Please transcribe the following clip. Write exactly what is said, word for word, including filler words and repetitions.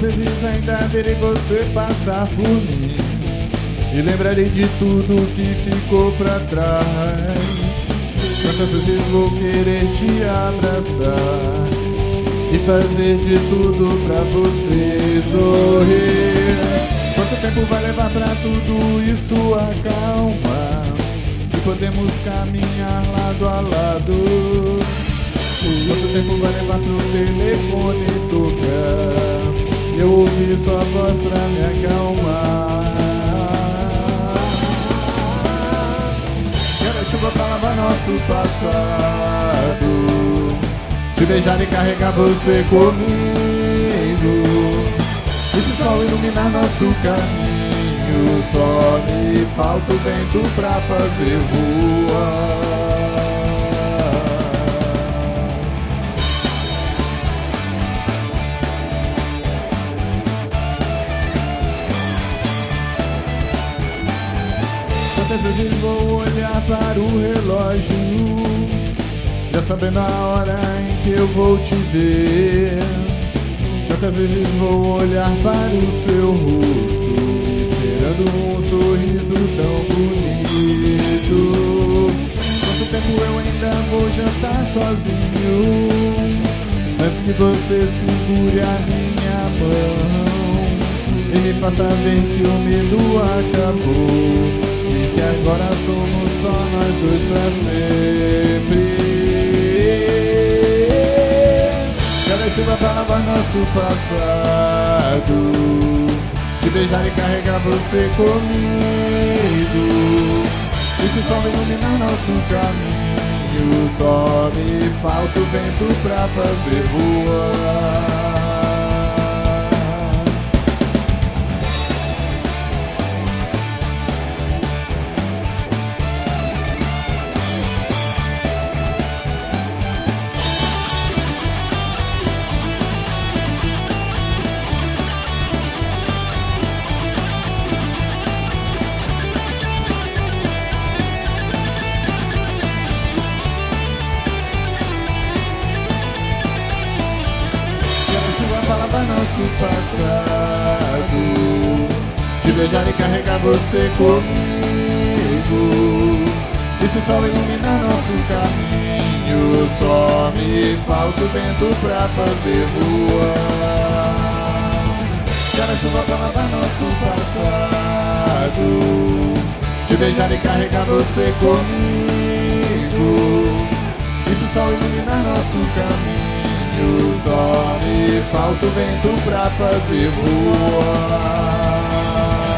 vezes ainda verei você passar por mim e lembrarei de tudo que ficou pra trás. Quantas vezes vou querer te abraçar e fazer de tudo pra você sorrir. Quanto tempo vai levar pra tudo isso acalmar e podemos caminhar lado a lado? Quanto tempo vai levar pro telefone tocar e eu ouvir sua voz pra me acalmar? Quero a chuva pra lavar nosso passado, te beijar e carregar você comigo, e se o sol iluminar nosso caminho, só me falta o vento pra fazer voar. Quantas vezes vou olhar para o relógio, já sabendo a hora em que eu vou te ver? Quantas vezes vou olhar para o seu rosto, esperando um sorriso tão bonito? Quanto tempo eu ainda vou jantar sozinho, antes que você segure a minha mão e me faça ver que o medo acabou e que agora somos só nós dois pra sempre. Quero a chuva pra lavar nosso passado, te beijar e carregar você comigo, e se o sol iluminar nosso caminho, só me falta o vento pra fazer voar. Nosso passado, te beijar e carregar você comigo, e se o sol iluminar nosso caminho, só me falta o vento pra fazer voar. Quero a chuva pra lavar nosso passado, te beijar e carregar você comigo, e se o sol iluminar nosso caminho, só me falta o vento pra fazer voar.